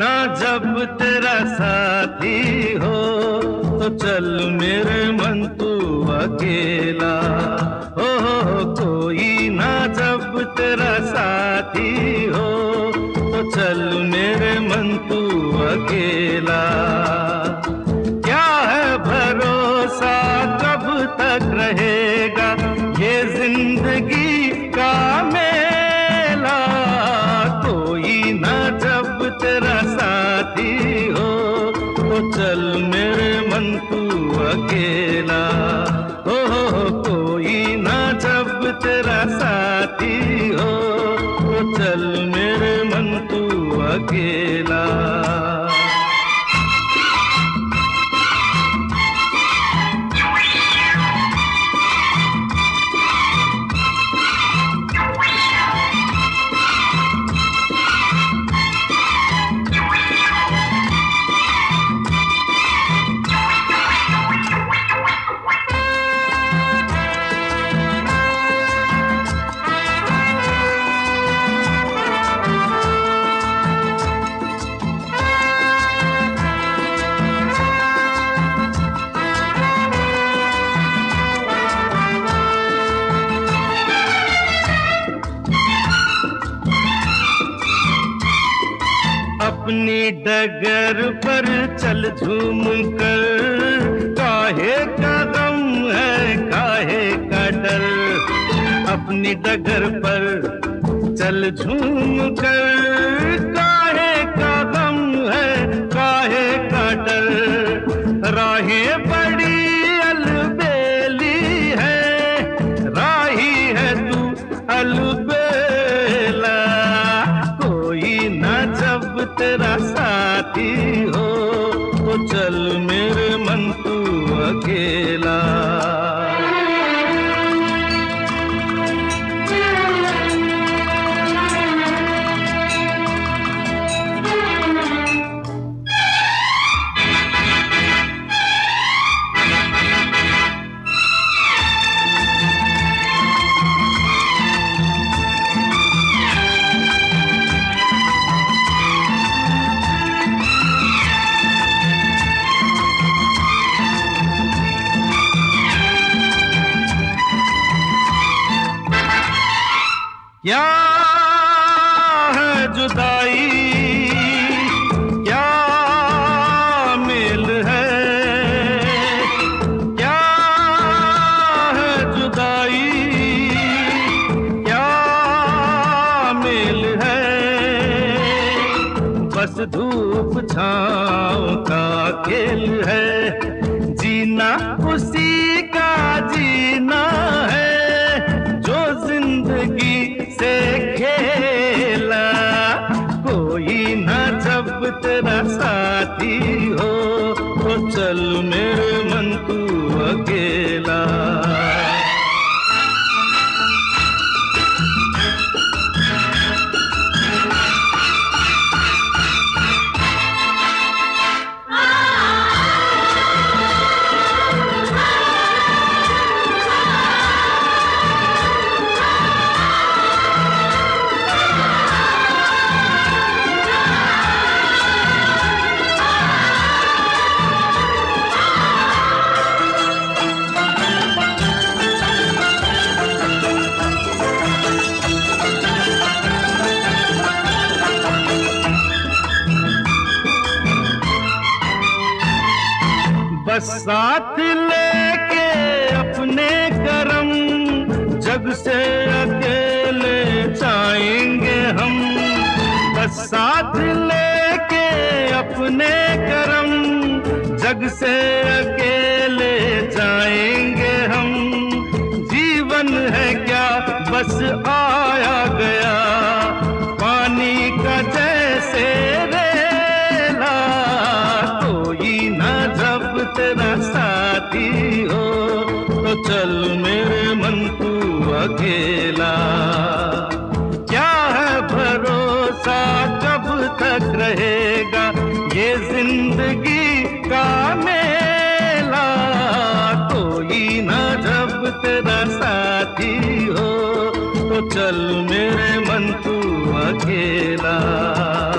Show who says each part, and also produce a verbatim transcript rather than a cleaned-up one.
Speaker 1: ना जब तेरा साथी हो, तो चल मेरे मन तू अकेला। हो हो कोई ना जब तेरा साथी हो, तो चल मेरे मन तू अकेला। क्या है भरोसा कब तक रहेगा ये जिंदगी का मेला। कोई ना जब तेरा साथी हो, तो चल मेरे मन तू अकेला। हो हो कोई ना जब तेरा साथी हो, तो चल मेरे मन तू अकेला। अपनी डगर पर चल झूम कर, काहे का गम है काहे का डर। अपनी डगर पर चल झूम कर, काहे का गम है काहे का डर। राहें बड़ी अलबेली है, राही है तू अलबेला। कोई ना जब तेरा साथी हो, तो चल मेरे मन तू अकेला। क्या है जुदाई क्या मेल है, क्या है जुदाई क्या मेल है। बस धूप छाँव का खेल है, जीना उसी का जीना है जो जिंदगी से खेला। कोई ना जब तेरा साथी हो, तो चल मेरे मन तू अकेला। बस साथ लेके अपने करम, जग से अकेले जाएंगे हम। बस साथ लेके अपने करम, जग से अकेले जाएंगे हम। जीवन है क्या बस आया गया, पानी का जैसे रेला। कोई ना जब तेरा साथी हो, तो चल मेरे मन तू अकेला। क्या है भरोसा कब तक रहेगा ये जिंदगी का मेला। कोई ना जब तेरा साथी हो, तो चल मेरे मन तू अकेला।